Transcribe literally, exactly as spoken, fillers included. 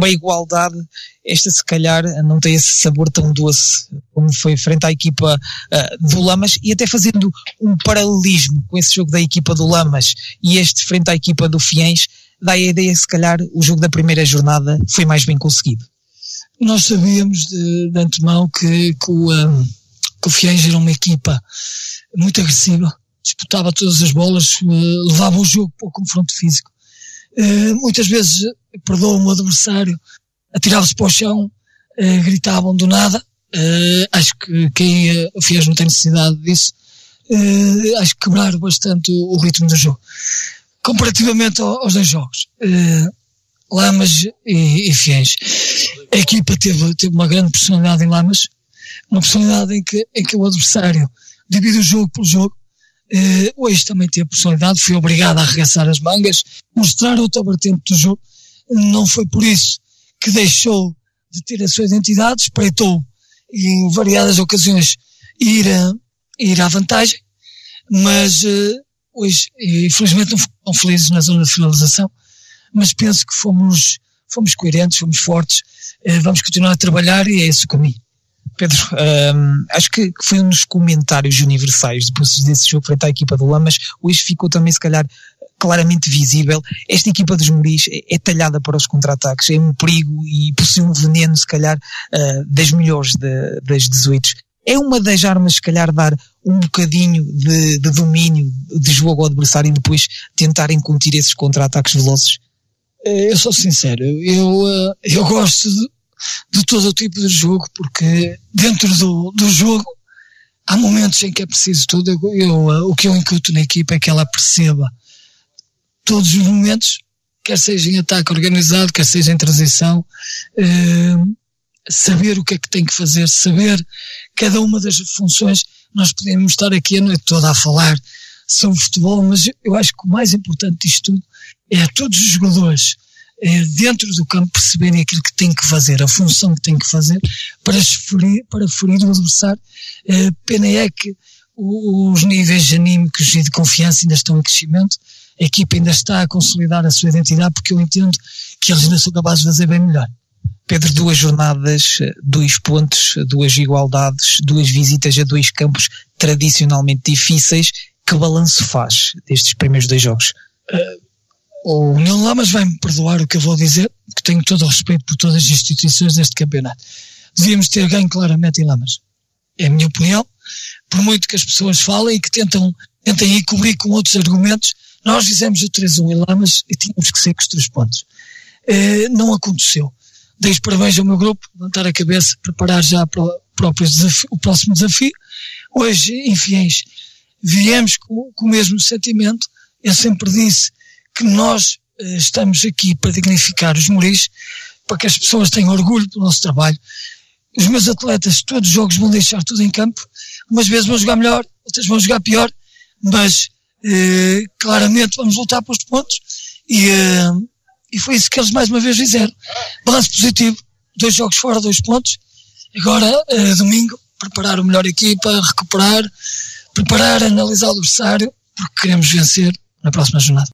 uma igualdade. Esta se calhar não tem esse sabor tão doce como foi frente à equipa uh, do Lamas, e até fazendo um paralelismo com esse jogo da equipa do Lamas e este frente à equipa do Fiéis, dá a ideia que se calhar o jogo da primeira jornada foi mais bem conseguido. Nós sabíamos de, de antemão que, que, o, um, que o Fiéis era uma equipa muito agressiva, disputava todas as bolas, uh, levava o jogo para o confronto físico. Uh, muitas vezes perdoam o adversário, atiravam-se para o chão, uh, gritavam do nada. Uh, acho que quem uh, o Fiéis não tem necessidade disso. Uh, acho que quebraram bastante o, o ritmo do jogo. Comparativamente ao, aos dois jogos, uh, Lamas e, e Fiéis, a equipa teve, teve uma grande personalidade em Lamas, uma personalidade em que, em que o adversário divide o jogo pelo jogo. Uh, hoje também teve personalidade, foi obrigado a arregaçar as mangas, mostrar outra vertente do jogo. Não foi por isso que deixou de ter a sua identidade, espreitou em variadas ocasiões ir, a, ir à vantagem, mas uh, hoje, infelizmente, não fomos felizes na zona de finalização, mas penso que fomos, fomos coerentes, fomos fortes, uh, vamos continuar a trabalhar e é esse o caminho. Pedro, um, acho que foi um dos comentários universais depois desse jogo frente à equipa do Lamas. Hoje ficou também, se calhar, claramente visível. Esta equipa dos Moris é, é talhada para os contra-ataques, é um perigo e possui um veneno, se calhar, uh, das melhores de, das dezoito. É uma das armas, se calhar, dar um bocadinho de, de domínio de jogo ao adversário e depois tentarem conter esses contra-ataques velozes? Eu sou sincero, eu, eu gosto de de todo o tipo de jogo, porque dentro do, do jogo há momentos em que é preciso tudo. Eu, eu, o que eu incuto na equipa é que ela perceba todos os momentos, quer seja em ataque organizado, quer seja em transição, eh, saber o que é que tem que fazer, saber cada uma das funções. Nós podemos estar aqui a noite toda a falar sobre futebol, mas eu acho que o mais importante disto tudo é todos os jogadores dentro do campo perceberem aquilo que tem que fazer, a função que tem que fazer para ferir, para ferir o adversário. A pena é que os níveis anímicos e de confiança ainda estão em crescimento, a equipa ainda está a consolidar a sua identidade, porque eu entendo que eles ainda são capazes de fazer bem melhor. Pedro, duas jornadas, dois pontos, duas igualdades, duas visitas a dois campos tradicionalmente difíceis. Que balanço faz destes primeiros dois jogos? Uh, O União Lamas vai-me perdoar o que eu vou dizer, que tenho todo o respeito por todas as instituições deste campeonato. Devíamos ter ganho claramente em Lamas. É a minha opinião. Por muito que as pessoas falem e que tentam, tentem ir cobrir com outros argumentos, nós fizemos o três a um em Lamas e tínhamos que ser com os três pontos. Eh, não aconteceu. Dei os parabéns ao meu grupo, levantar a cabeça, preparar já para o, próprio desafio, o próximo desafio. Hoje, em Fiéis, viemos com, com o mesmo sentimento. Eu sempre disse que nós uh, estamos aqui para dignificar os Moris, para que as pessoas tenham orgulho do nosso trabalho. Os meus atletas, todos os jogos vão deixar tudo em campo, umas vezes vão jogar melhor, outras vão jogar pior, mas uh, claramente vamos lutar para os pontos, e, uh, e foi isso que eles mais uma vez fizeram. Balanço positivo, dois jogos fora, dois pontos. Agora, uh, domingo, preparar o melhor equipa, recuperar, preparar, analisar o adversário, porque queremos vencer na próxima jornada.